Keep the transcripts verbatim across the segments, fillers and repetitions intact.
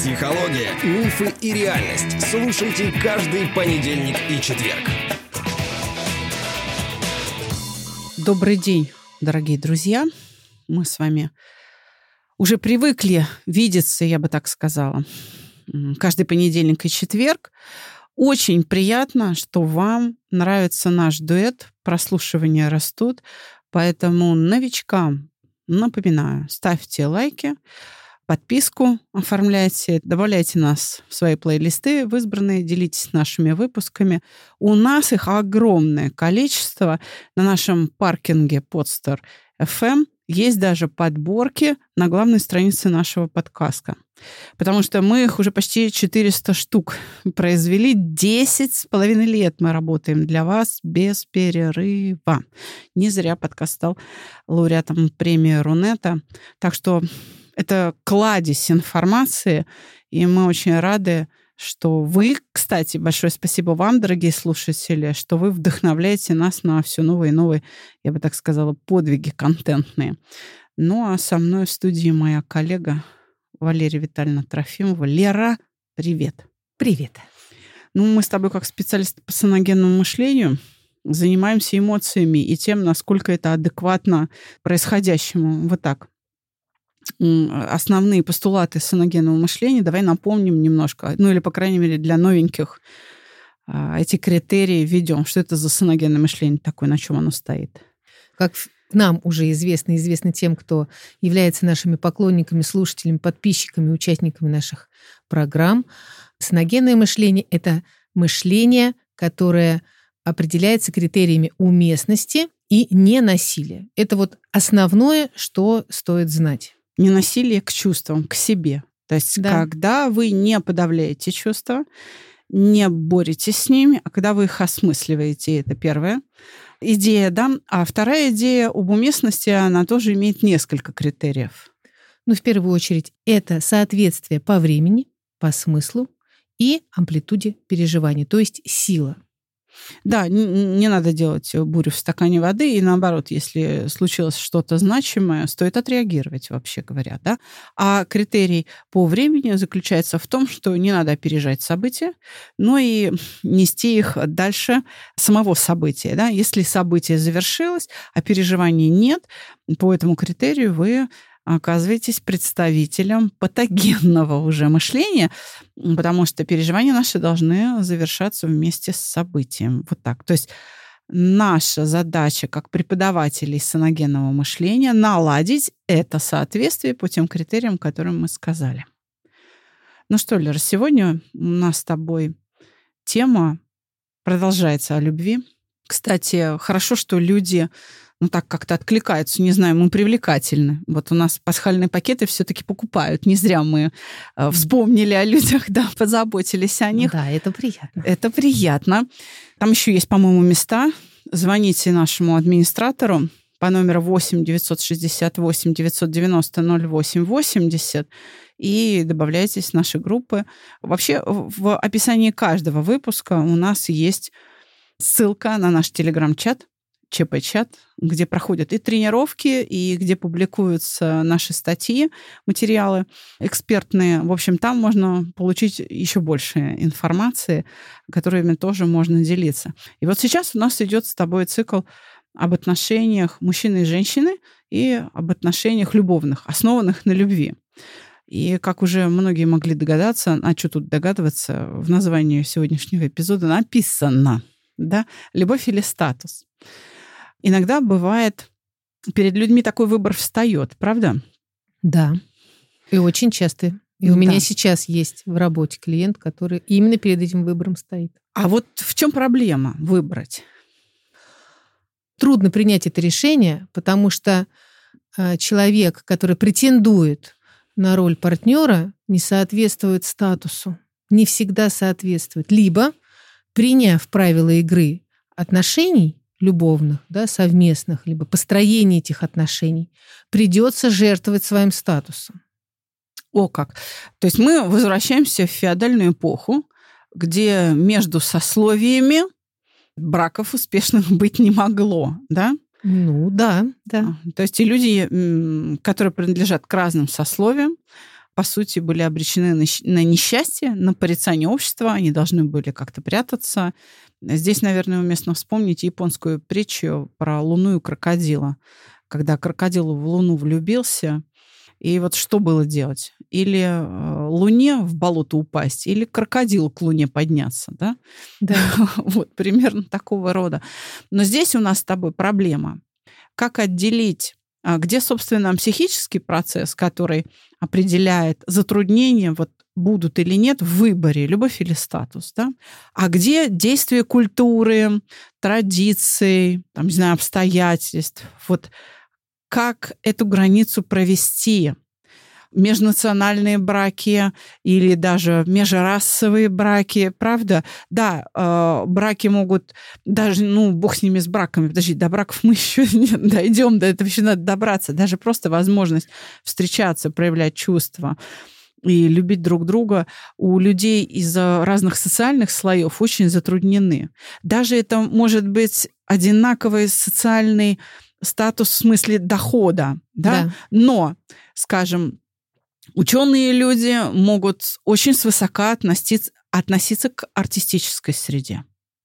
Психология, мифы и реальность. Слушайте каждый понедельник и четверг. Добрый день, дорогие друзья. Мы с вами уже привыкли видеться, я бы так сказала, каждый понедельник и четверг. Очень приятно, что вам нравится наш дуэт. Прослушивания растут. Поэтому новичкам напоминаю, ставьте лайки, подписку оформляйте, добавляйте нас в свои плейлисты в избранные, делитесь нашими выпусками. У нас их огромное количество. На нашем паркинге Podster эф эм есть даже подборки на главной странице нашего подкаста. Потому что мы их уже почти четыреста штук произвели. десять с половиной лет мы работаем для вас без перерыва. Не зря подкаст стал лауреатом премии Рунета. Так что это кладезь информации, и мы очень рады, что вы, кстати, большое спасибо вам, дорогие слушатели, что вы вдохновляете нас на все новые и новые, я бы так сказала, подвиги контентные. Ну, а со мной в студии моя коллега Валерия Витальевна Трофимова. Лера, привет. Привет. Ну, мы с тобой, как специалисты по саногенному мышлению, занимаемся эмоциями и тем, насколько это адекватно происходящему. Вот так. Основные постулаты саногенного мышления. Давай напомним немножко, ну или, по крайней мере, для новеньких эти критерии введем. Что это за саногенное мышление такое, на чем оно стоит? Как нам уже известно, известно тем, кто является нашими поклонниками, слушателями, подписчиками, участниками наших программ, саногенное мышление – это мышление, которое определяется критериями уместности и ненасилия. Это вот основное, что стоит знать. Ненасилие к чувствам, к себе. То есть, да. Когда вы не подавляете чувства, не боретесь с ними, а когда вы их осмысливаете, это первая идея, да. А вторая идея об уместности, она тоже имеет несколько критериев. Ну, в первую очередь, это соответствие по времени, по смыслу и амплитуде переживаний, то есть сила. Да, не, не надо делать бурю в стакане воды, и наоборот, если случилось что-то значимое, стоит отреагировать, вообще говоря, да. А критерий по времени заключается в том, что не надо опережать события, но и нести их дальше самого события, да. Если событие завершилось, а переживаний нет, по этому критерию вы оказываетесь представителем патогенного уже мышления, потому что переживания наши должны завершаться вместе с событием. Вот так. То есть наша задача как преподавателей саногенного мышления наладить это соответствие по тем критериям, которым мы сказали. Ну что, Лера, сегодня у нас с тобой тема продолжается о любви. Кстати, хорошо, что люди ну так как-то откликаются, не знаю, мы привлекательны. Вот у нас пасхальные пакеты все-таки покупают. Не зря мы э, вспомнили о людях, да, позаботились о них. Да, это приятно. Это приятно. Там еще есть, по-моему, места. Звоните нашему администратору по номеру восемь девятьсот шестьдесят восемь девятьсот девяносто ноль восемь восемьдесят и добавляйтесь в наши группы. Вообще в описании каждого выпуска у нас есть ссылка на наш телеграм-чат, ЧП-чат, где проходят и тренировки, и где публикуются наши статьи, материалы экспертные. В общем, там можно получить еще больше информации, которыми тоже можно делиться. И вот сейчас у нас идет с тобой цикл об отношениях мужчины и женщины и об отношениях любовных, основанных на любви. И, как уже многие могли догадаться, а что тут догадываться, в названии сегодняшнего эпизода написано, да, «Любовь или статус». Иногда бывает, перед людьми такой выбор встает, правда? Да. И очень часто. И у да. меня сейчас есть в работе клиент, который именно перед этим выбором стоит. А вот в чем проблема выбрать? Трудно принять это решение, потому что человек, который претендует на роль партнера, не соответствует статусу. Не всегда соответствует. Либо, приняв правила игры отношений, любовных, да, совместных, либо построение этих отношений, придется жертвовать своим статусом. О как! То есть мы возвращаемся в феодальную эпоху, где между сословиями браков успешных быть не могло, да? Ну, да, да. То есть и люди, которые принадлежат к разным сословиям, по сути, были обречены на, на несчастье, на порицание общества, они должны были как-то прятаться. Здесь, наверное, уместно вспомнить японскую притчу про Луну и крокодила. Когда крокодил в Луну влюбился, и вот что было делать? Или э, Луне в болото упасть, или крокодилу к Луне подняться, да? Да. Вот, примерно такого рода. Но здесь у нас с тобой проблема. Как отделить, где, собственно, психический процесс, который определяет затруднения, вот будут или нет в выборе, любовь или статус, да? А где действие культуры, традиций, там, не знаю, обстоятельств, вот как эту границу провести? Межнациональные браки или даже межрасовые браки, правда? Да, э, браки могут даже, ну, бог с ними, с браками, подожди, до браков мы еще не дойдем, до этого еще надо добраться. Даже просто возможность встречаться, проявлять чувства и любить друг друга у людей из разных социальных слоев очень затруднены. Даже это может быть одинаковый социальный статус в смысле дохода, да? Да. Но, скажем, ученые люди могут очень свысока относиться, относиться к артистической среде.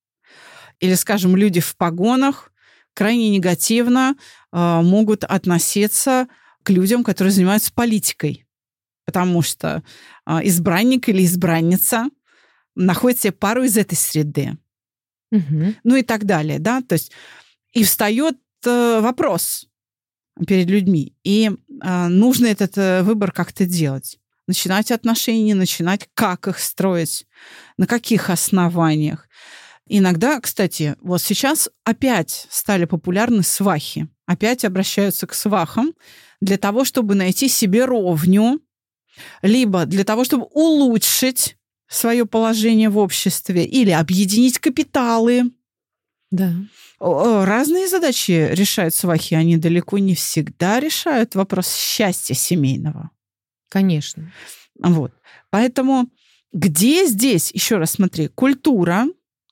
Или, скажем, люди в погонах крайне негативно э, могут относиться к людям, которые занимаются политикой. Потому что э, избранник или избранница находит себе пару из этой среды. Угу. Ну и так далее. Да? То есть и встает э, вопрос перед людьми. И э, нужно этот э, выбор как-то делать. Начинать отношения, начинать, как их строить, на каких основаниях. Иногда, кстати, вот сейчас опять стали популярны свахи. Опять обращаются к свахам для того, чтобы найти себе ровню, либо для того, чтобы улучшить свое положение в обществе, или объединить капиталы. Да. Разные задачи решают свахи, они далеко не всегда решают вопрос счастья семейного. Конечно. Вот. Поэтому где здесь, еще раз смотри, культура,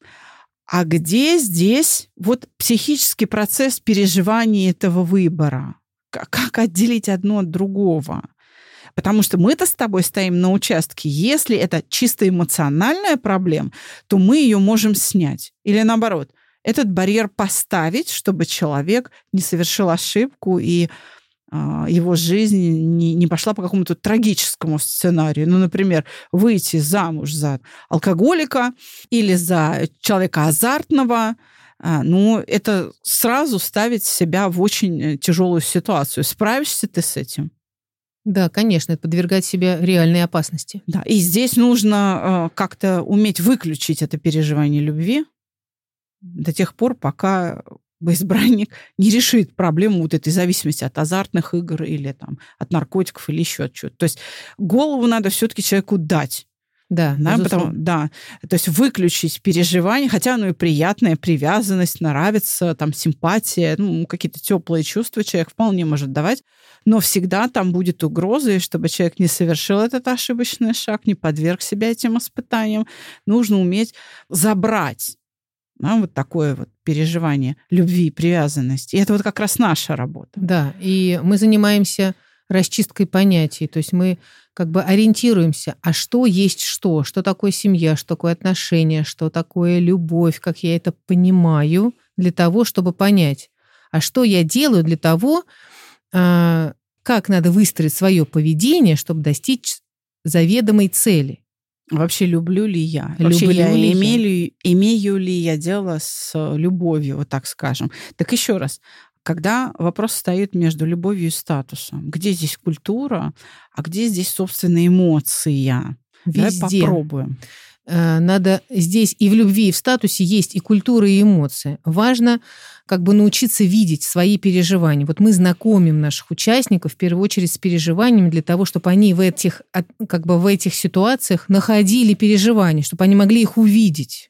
а где здесь вот психический процесс переживания этого выбора? Как отделить одно от другого? Потому что мы-то с тобой стоим на участке. Если это чисто эмоциональная проблема, то мы ее можем снять. Или наоборот, этот барьер поставить, чтобы человек не совершил ошибку и э, его жизнь не, не пошла по какому-то трагическому сценарию. Ну, например, выйти замуж за алкоголика или за человека азартного, э, ну, это сразу ставить себя в очень тяжелую ситуацию. Справишься ты с этим? Да, конечно, это подвергать себя реальной опасности. Да, и здесь нужно э, как-то уметь выключить это переживание любви до тех пор, пока избранник не решит проблему вот этой зависимости от азартных игр или там, от наркотиков или еще от чего-то. То есть голову надо все-таки человеку дать. Да, да, потому, да, то есть выключить переживание, хотя оно и приятное, привязанность, нравится, там, симпатия, ну, какие-то теплые чувства человек вполне может давать, но всегда там будет угроза, и чтобы человек не совершил этот ошибочный шаг, не подверг себя этим испытаниям, нужно уметь забрать, да, вот такое вот переживание любви и привязанности. И это вот как раз наша работа. Да, и мы занимаемся расчисткой понятий, то есть мы как бы ориентируемся, а что есть что, что такое семья, что такое отношения, что такое любовь, как я это понимаю, для того, чтобы понять, а что я делаю для того, как надо выстроить свое поведение, чтобы достичь заведомой цели. Вообще, люблю ли я? Вообще, люблю я ли имею, я? имею ли я дело с любовью, вот так скажем. Так еще раз, когда вопрос стоит между любовью и статусом, где здесь культура, а где здесь, собственно, эмоция? Везде. Давай попробуем. Надо здесь и в любви, и в статусе есть и культура, и эмоции. Важно как бы научиться видеть свои переживания. Вот мы знакомим наших участников в первую очередь с переживаниями для того, чтобы они в этих, как бы в этих ситуациях находили переживания, чтобы они могли их увидеть.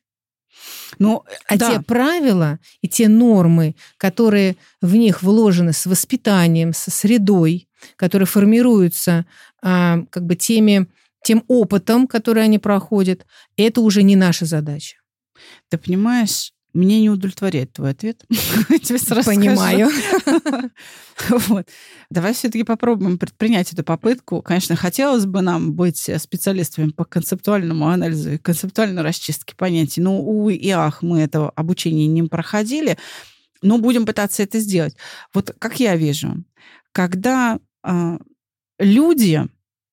Ну, а да. те правила и те нормы, которые в них вложены с воспитанием, со средой, которые формируются а, как бы теми, тем опытом, который они проходят, это уже не наша задача. Ты понимаешь, Меня не удовлетворяет твой ответ. Тебе сразу Понимаю. Вот. Давай все-таки попробуем предпринять эту попытку. Конечно, хотелось бы нам быть специалистами по концептуальному анализу и концептуальной расчистке понятий. Но, увы и ах, мы этого обучения не проходили. Но будем пытаться это сделать. Вот как я вижу, когда э, люди,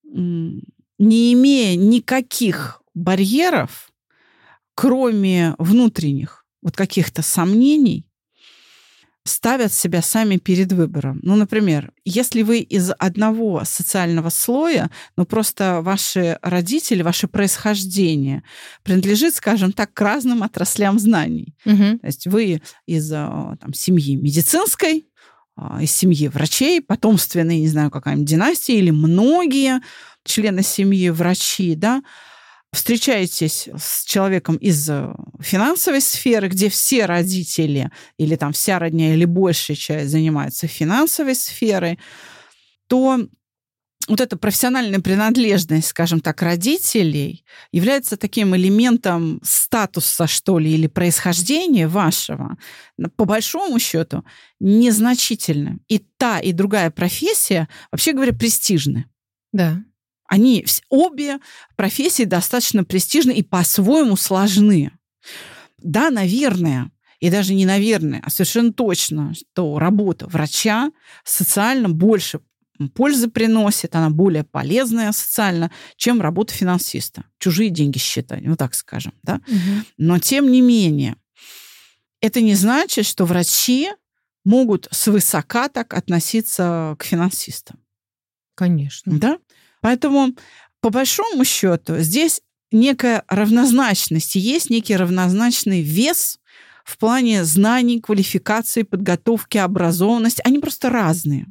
не имея никаких барьеров, кроме внутренних, вот каких-то сомнений, ставят себя сами перед выбором. Ну, например, если вы из одного социального слоя, ну, просто ваши родители, ваше происхождение принадлежит, скажем так, к разным отраслям знаний. Угу. То есть вы из там, семьи медицинской, из семьи врачей, потомственной, не знаю, какая-нибудь династия, или многие члены семьи врачи, да, встречаетесь с человеком из финансовой сферы, где все родители или там вся родня или большая часть занимаются финансовой сферой, то вот эта профессиональная принадлежность, скажем так, родителей является таким элементом статуса, что ли, или происхождения вашего, по большому счету, незначительным. И та, и другая профессия, вообще говоря, престижны. Да. Они обе профессии достаточно престижны и по-своему сложны. Да, наверное, и даже не наверное, а совершенно точно, что работа врача социально больше пользы приносит, она более полезная социально, чем работа финансиста. Чужие деньги считать, ну так скажем. Да? Угу. Но тем не менее, это не значит, что врачи могут свысока так относиться к финансистам. Конечно. Да? Поэтому, по большому счету, здесь некая равнозначность, и есть некий равнозначный вес в плане знаний, квалификации, подготовки, образованности. Они просто разные.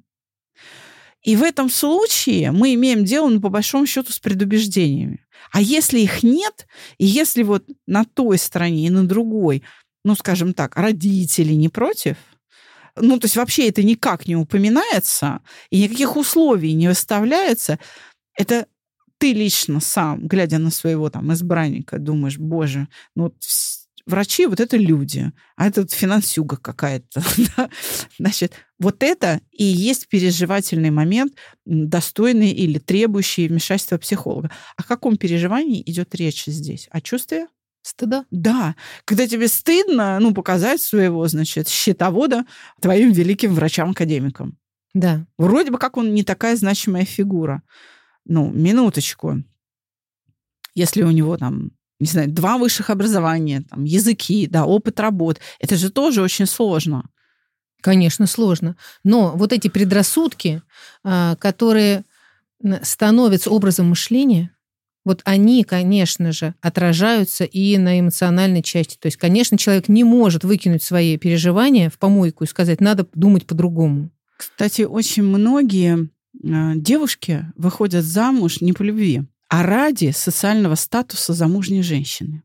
И в этом случае мы имеем дело, ну, по большому счету, с предубеждениями. А если их нет, и если вот на той стороне и на другой, ну, скажем так, родители не против, ну, то есть вообще это никак не упоминается, и никаких условий не выставляется, это ты лично сам, глядя на своего там избранника, думаешь, боже, ну вот врачи вот это люди, а это вот финансюга какая-то. Значит, вот это и есть переживательный момент, достойный или требующий вмешательства психолога. О каком переживании идет речь здесь? О чувстве? Стыда? Да. Когда тебе стыдно, ну, показать своего, значит, счетовода твоим великим врачам-академикам. Да. Вроде бы как он не такая значимая фигура. Ну, минуточку. Если у него там, не знаю, два высших образования, там, языки, да, опыт работ, это же тоже очень сложно. Конечно, сложно. Но вот эти предрассудки, которые становятся образом мышления, вот они, конечно же, отражаются и на эмоциональной части. То есть, конечно, человек не может выкинуть свои переживания в помойку и сказать, надо думать по-другому. Кстати, очень многие девушки выходят замуж не по любви, а ради социального статуса замужней женщины.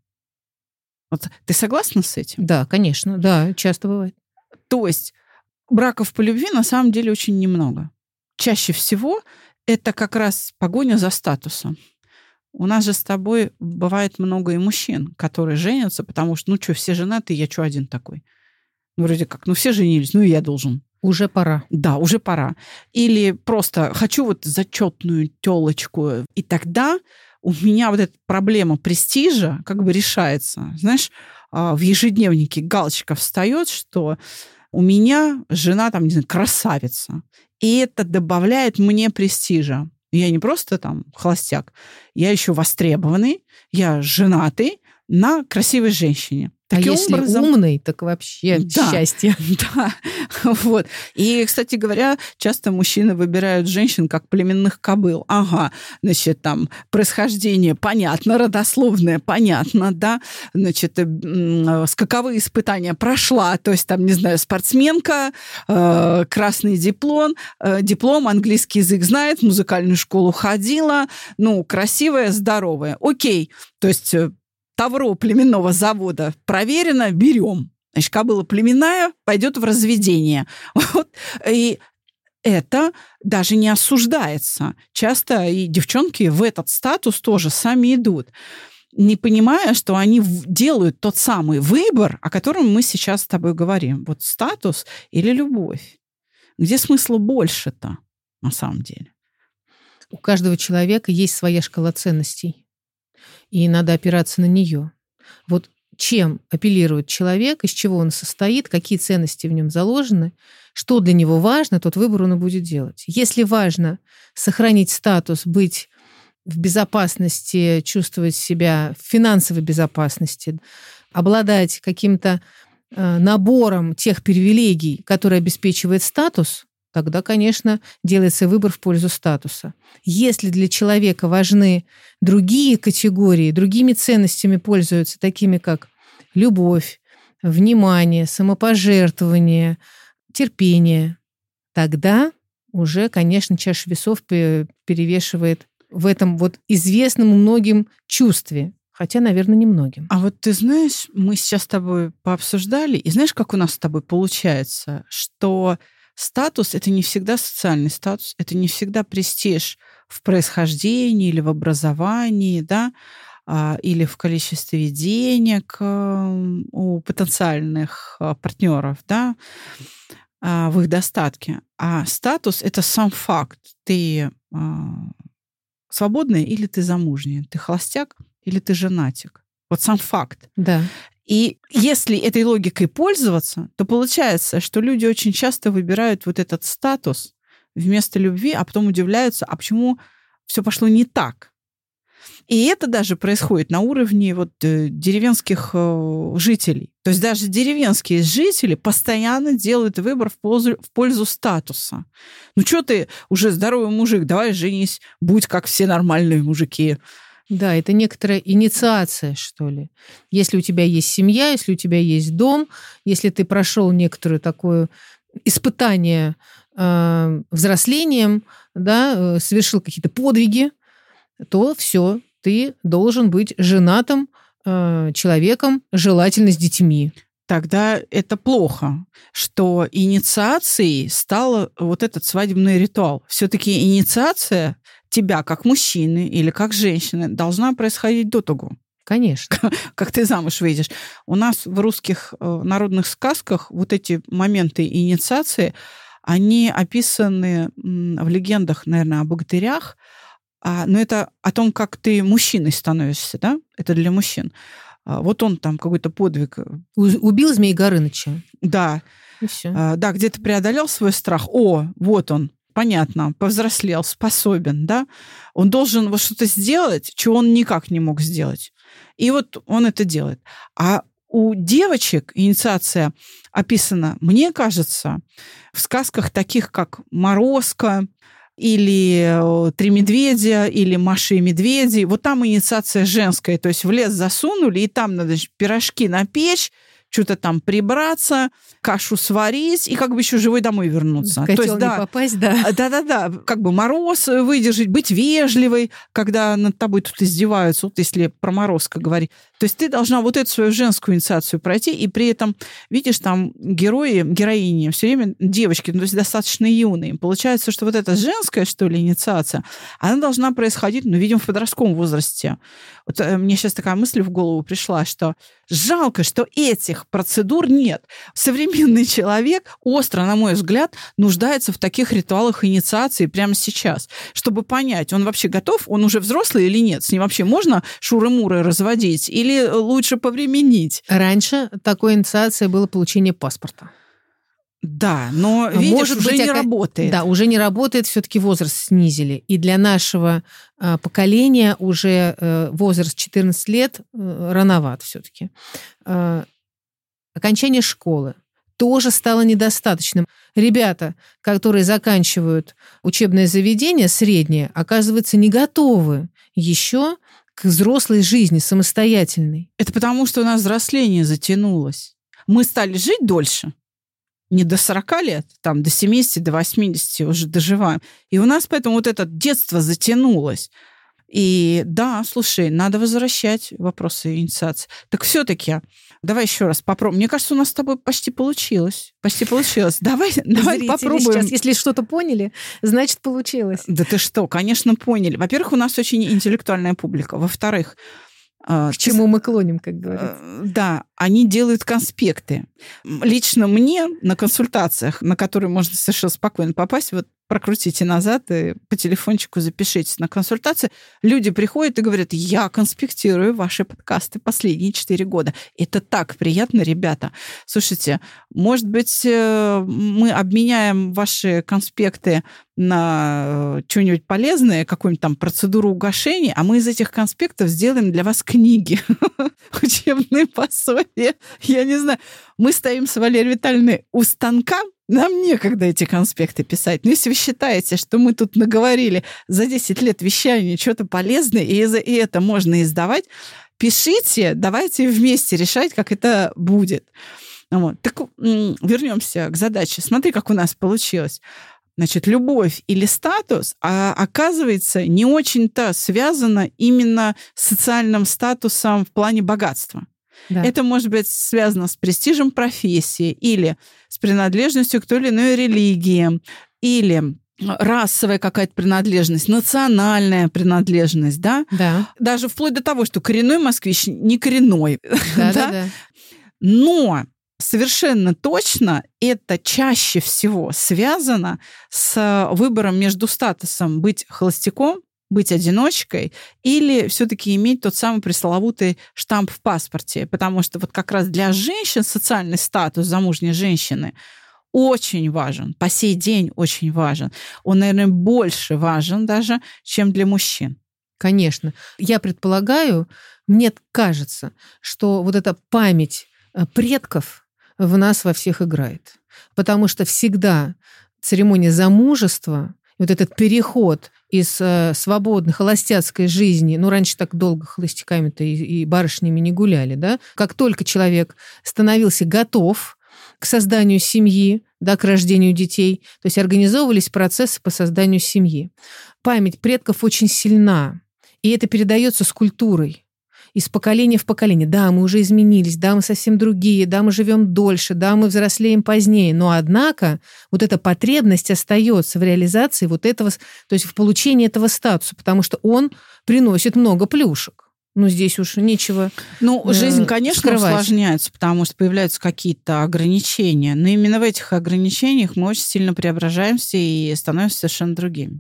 Вот ты согласна с этим? Да, конечно, да, часто бывает. То есть браков по любви на самом деле очень немного. Чаще всего это как раз погоня за статусом. У нас же с тобой бывает много и мужчин, которые женятся, потому что, ну что, все женаты, я что один такой? Ну, вроде как, ну все женились, ну и я должен. Уже пора. Да, уже пора. Или просто хочу вот зачетную тёлочку. И тогда у меня вот эта проблема престижа как бы решается. Знаешь, в ежедневнике галочка встает, что у меня жена там, не знаю, красавица. И это добавляет мне престижа. Я не просто там холостяк, я еще востребованный, я женатый на красивой женщине. Таким а если образом, умный, так вообще да, счастье. Да, вот. И, кстати говоря, часто мужчины выбирают женщин как племенных кобыл. Ага, значит, там происхождение понятно, родословное понятно, да, значит, скаковые испытания прошла, то есть там, не знаю, спортсменка, э, красный диплом, э, диплом, английский язык знает, в музыкальную школу ходила, ну, красивая, здоровая. Окей, то есть тавро племенного завода проверено, берем. Значит, кобыла племенная пойдет в разведение. Вот. И это даже не осуждается. Часто и девчонки в этот статус тоже сами идут. не понимая, что они делают тот самый выбор, о котором мы сейчас с тобой говорим. Вот статус или любовь. Где смысла больше-то на самом деле? У каждого человека есть своя шкала ценностей, и надо опираться на нее. Вот чем апеллирует человек, из чего он состоит, какие ценности в нем заложены, что для него важно, тот выбор он и будет делать. Если важно сохранить статус, быть в безопасности, чувствовать себя в финансовой безопасности, обладать каким-то э, набором тех привилегий, которые обеспечивает статус, тогда, конечно, делается выбор в пользу статуса. Если для человека важны другие категории, другими ценностями пользуются, такими как любовь, внимание, самопожертвование, терпение, тогда уже, конечно, чаша весов перевешивает в этом вот известном многим чувстве. Хотя, наверное, не многим. А вот ты знаешь, мы сейчас с тобой пообсуждали, и знаешь, как у нас с тобой получается, что статус — это не всегда социальный статус, это не всегда престиж в происхождении или в образовании, да, или в количестве денег у потенциальных партнеров, да, в их достатке. А статус — это сам факт. Ты свободная или ты замужняя? Ты холостяк или ты женатик? Вот сам факт. Да. И если этой логикой пользоваться, то получается, что люди очень часто выбирают вот этот статус вместо любви, а потом удивляются, а почему все пошло не так. И это даже происходит на уровне вот деревенских жителей. То есть даже деревенские жители постоянно делают выбор в пользу, в пользу статуса. Ну что ты уже здоровый мужик, давай женись, будь как все нормальные мужики. Да, это некоторая инициация, что ли. Если у тебя есть семья, если у тебя есть дом, если ты прошел некоторое такое испытание э, взрослением, да, совершил какие-то подвиги, то все, ты должен быть женатым э, человеком, желательно с детьми. Тогда это плохо, что инициацией стал вот этот свадебный ритуал. Все-таки инициация тебя как мужчины или как женщины должна происходить до того. Конечно. Как ты замуж выйдешь. У нас в русских народных сказках вот эти моменты инициации, они описаны в легендах, наверное, о богатырях, но это о том, как ты мужчиной становишься, да? Это для мужчин. Вот он там какой-то подвиг. Убил Змей Горыныча. Да. И всё. Да, где-то преодолел свой страх. О, вот он. Понятно, повзрослел, способен, да? Он должен вот что-то сделать, чего он никак не мог сделать. И вот он это делает. А у девочек инициация описана, мне кажется, в сказках таких, как «Морозко», или «Три медведя», или «Маша и медведи». Вот там инициация женская, то есть в лес засунули, и там надо пирожки напечь, что-то там прибраться, кашу сварить и как бы еще живой домой вернуться. В котел то есть, не да, попасть, да. Да-да-да, как бы мороз выдержать, быть вежливой, когда над тобой тут издеваются, вот если про Морозко говорить. То есть ты должна вот эту свою женскую инициацию пройти, и при этом, видишь, там герои, героини все время девочки, ну, то есть достаточно юные. Получается, что вот эта женская, что ли, инициация, она должна происходить, ну, видимо, в подростковом возрасте. Вот мне сейчас такая мысль в голову пришла, что жалко, что этих процедур нет. Современный человек, остро, на мой взгляд, нуждается в таких ритуалах инициации прямо сейчас, чтобы понять, он вообще готов, он уже взрослый или нет, с ним вообще можно шуры-муры разводить или лучше повременить. Раньше такой инициацией было получение паспорта. Да, но, видишь, Может уже быть, не ока... работает. Да, уже не работает, все-таки возраст снизили. И для нашего э, поколения уже э, возраст четырнадцать лет э, рановат все-таки. Э, окончание школы тоже стало недостаточным. Ребята, которые заканчивают учебное заведение среднее, оказывается, не готовы еще к взрослой жизни, самостоятельной. Это потому, что у нас взросление затянулось. Мы стали жить дольше. Не до сорока лет, там, до семидесяти, до восьмидесяти уже доживаем. И у нас поэтому вот это детство затянулось. И да, слушай, надо возвращать вопросы инициации. Так все-таки, давай еще раз попробуем. Мне кажется, у нас с тобой почти получилось. Почти получилось. Давай, давай попробуем. Сейчас, если что-то поняли, значит, получилось. Да ты что, конечно, поняли. Во-первых, у нас очень интеллектуальная публика. Во-вторых, К чему мы клоним, как говорится. Да, они делают конспекты. Лично мне на консультациях, на которые можно совершенно спокойно попасть, вот прокрутите назад и по телефончику запишитесь на консультацию. Люди приходят и говорят: я конспектирую ваши подкасты последние четыре года. Это так приятно, ребята. Слушайте, может быть, мы обменяем ваши конспекты на что-нибудь полезное, какую-нибудь там процедуру угошения, а мы из этих конспектов сделаем для вас книги, учебные пособия. Я не знаю. Мы стоим с Валерией Витальевной у станка, нам некогда эти конспекты писать. Но если вы считаете, что мы тут наговорили за десять лет вещания что-то полезное, и, и это можно издавать, пишите, давайте вместе решать, как это будет. Вот. Так вернемся к задаче. Смотри, как у нас получилось. Значит, любовь или статус, а, оказывается, не очень-то связано именно с социальным статусом в плане богатства. Да. Это может быть связано с престижем профессии или с принадлежностью к той или иной религии, или расовая какая-то принадлежность, национальная принадлежность, да? Да. Даже вплоть до того, что коренной москвич не коренной. Да, да, да. Но совершенно точно это чаще всего связано с выбором между статусом быть холостяком, быть одиночкой или все-таки иметь тот самый пресловутый штамп в паспорте. Потому что вот как раз для женщин социальный статус замужней женщины очень важен, по сей день очень важен. Он, наверное, больше важен даже, чем для мужчин. Конечно. Я предполагаю, мне кажется, что вот эта память предков в нас во всех играет. Потому что всегда церемония замужества, вот этот переход из э, свободной холостяцкой жизни, ну, раньше так долго холостяками-то и, и барышнями не гуляли, да, как только человек становился готов к созданию семьи, да, к рождению детей, то есть организовывались процессы по созданию семьи. Память предков очень сильна, и это передается с культурой. Из поколения в поколение. Да, мы уже изменились, да, мы совсем другие, да, мы живем дольше, да, мы взрослеем позднее, но однако вот эта потребность остается в реализации вот этого, то есть в получении этого статуса, потому что он приносит много плюшек. Ну, здесь уж нечего Ну, э, жизнь, конечно, скрывать. усложняется, потому что появляются какие-то ограничения, но именно в этих ограничениях мы очень сильно преображаемся и становимся совершенно другими.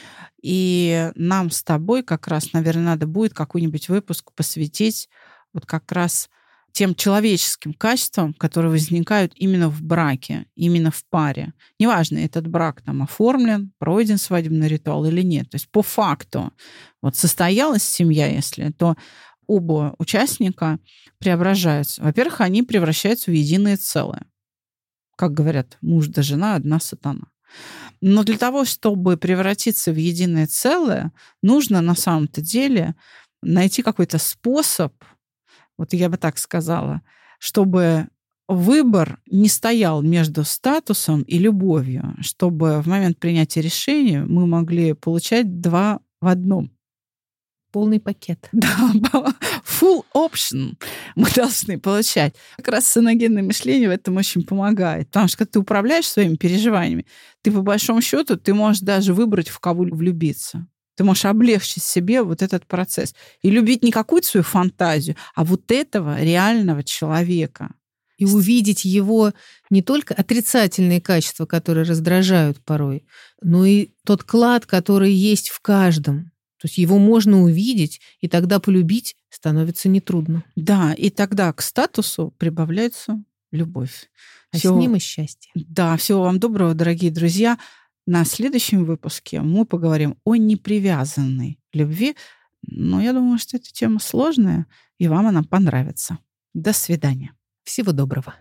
И нам с тобой как раз, наверное, надо будет какой-нибудь выпуск посвятить вот как раз тем человеческим качествам, которые возникают именно в браке, именно в паре. Неважно, этот брак там оформлен, пройден свадебный ритуал или нет. То есть по факту вот состоялась семья, если, то оба участника преображаются. Во-первых, они превращаются в единое целое. Как говорят, муж да жена, одна сатана. Но для того, чтобы превратиться в единое целое, нужно на самом-то деле найти какой-то способ, вот я бы так сказала, чтобы выбор не стоял между статусом и любовью, чтобы в момент принятия решения мы могли получать два в одном. Полный пакет. Да, full option мы должны получать. Как раз саногенное мышление в этом очень помогает. Потому что когда ты управляешь своими переживаниями, ты по большому счету ты можешь даже выбрать, в кого влюбиться. Ты можешь облегчить себе вот этот процесс. И любить не какую-то свою фантазию, а вот этого реального человека. И увидеть его не только отрицательные качества, которые раздражают порой, но и тот клад, который есть в каждом. То есть его можно увидеть, и тогда полюбить становится нетрудно. Да, и тогда к статусу прибавляется любовь. А всего... с ним и счастье. Да, всего вам доброго, дорогие друзья. На следующем выпуске мы поговорим о непривязанной любви. Но я думаю, что эта тема сложная, и вам она понравится. До свидания. Всего доброго.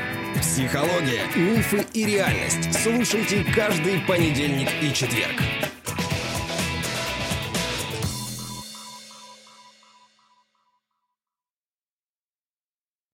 Психология, мифы и реальность. Слушайте каждый понедельник и четверг.